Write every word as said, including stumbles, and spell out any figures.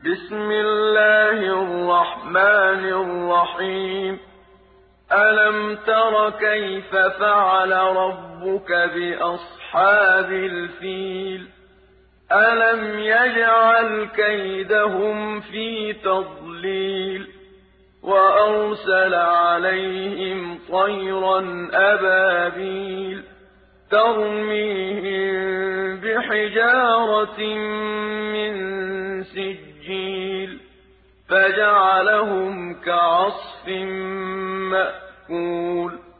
بسم الله الرحمن الرحيم ألم تر كيف فعل ربك بأصحاب الفيل ألم يجعل كيدهم في تضليل وأرسل عليهم طيرا أبابيل ترميهم بحجارة من سجيل فجعلهم كعصف مأكول